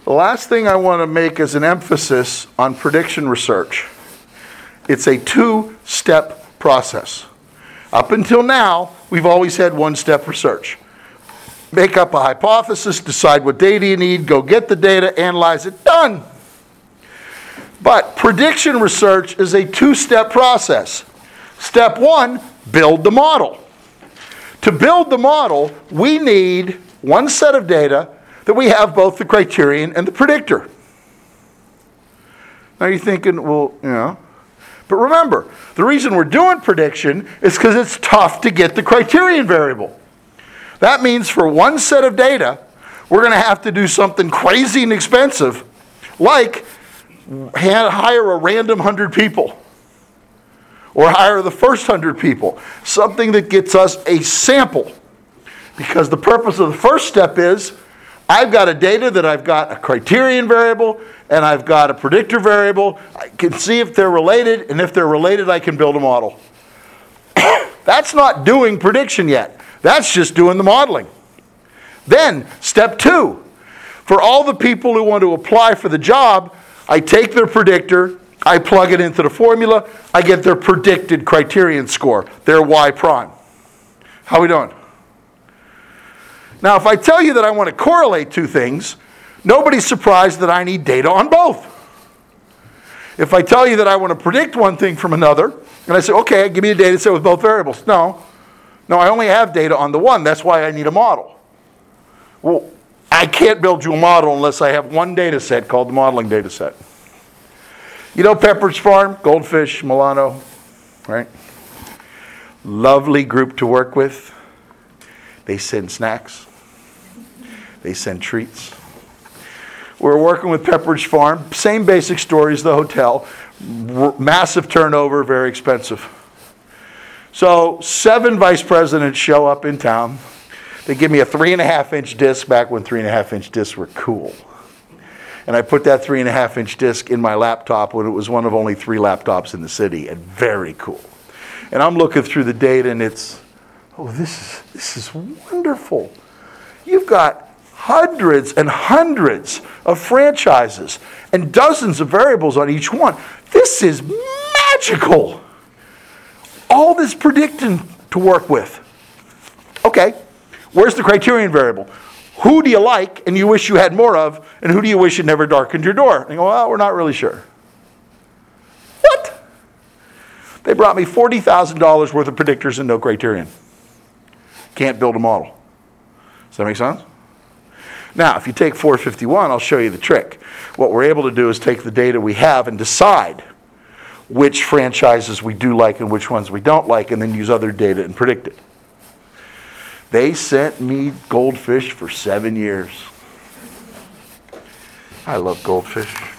The last thing I want to make is an emphasis on prediction research. It's a two-step process. Up until now, we've always had one-step research. Make up a hypothesis, decide what data you need, go get the data, analyze it, done. But prediction research is a two-step process. Step one, build the model. To build the model, we need one set of data that we have both the criterion and the predictor. Now you're thinking, well, but remember, the reason we're doing prediction is because it's tough to get the criterion variable. That means for one set of data, we're going to have to do something crazy and expensive, like hire a random 100 people, or hire the first 100 people, something that gets us a sample. Because the purpose of the first step is, I've got a data that I've got a criterion variable, and I've got a predictor variable. I can see if they're related, and if they're related, I can build a model. That's not doing prediction yet. That's just doing the modeling. Then, step two. For all the people who want to apply for the job, I take their predictor, I plug it into the formula, I get their predicted criterion score, their Y prime. How are we doing? Now, if I tell you that I want to correlate two things, nobody's surprised that I need data on both. If I tell you that I want to predict one thing from another, and I say, okay, give me a data set with both variables. No, I only have data on the one. That's why I need a model. Well, I can't build you a model unless I have one data set called the modeling data set. You know Pepperidge Farm, Goldfish, Milano, right? Lovely group to work with. They send snacks. They send treats. We're working with Pepperidge Farm. Same basic story as the hotel. Massive turnover, very expensive. So 7 vice presidents show up in town. They give me a 3.5-inch disc, back when 3.5-inch discs were cool. And I put that 3.5-inch disc in my laptop when it was one of only 3 laptops in the city, and very cool. And I'm looking through the data, and it's, oh, this is wonderful. You've got hundreds and hundreds of franchises and dozens of variables on each one. This is magical. All this predicting to work with. Okay, where's the criterion variable? Who do you like and you wish you had more of, and who do you wish had never darkened your door? And you go, well, we're not really sure. What? They brought me $40,000 worth of predictors and no criterion. Can't build a model. Does that make sense? Now, if you take 451, I'll show you the trick. What we're able to do is take the data we have and decide which franchises we do like and which ones we don't like, and then use other data and predict it. They sent me Goldfish for 7 years. I love Goldfish.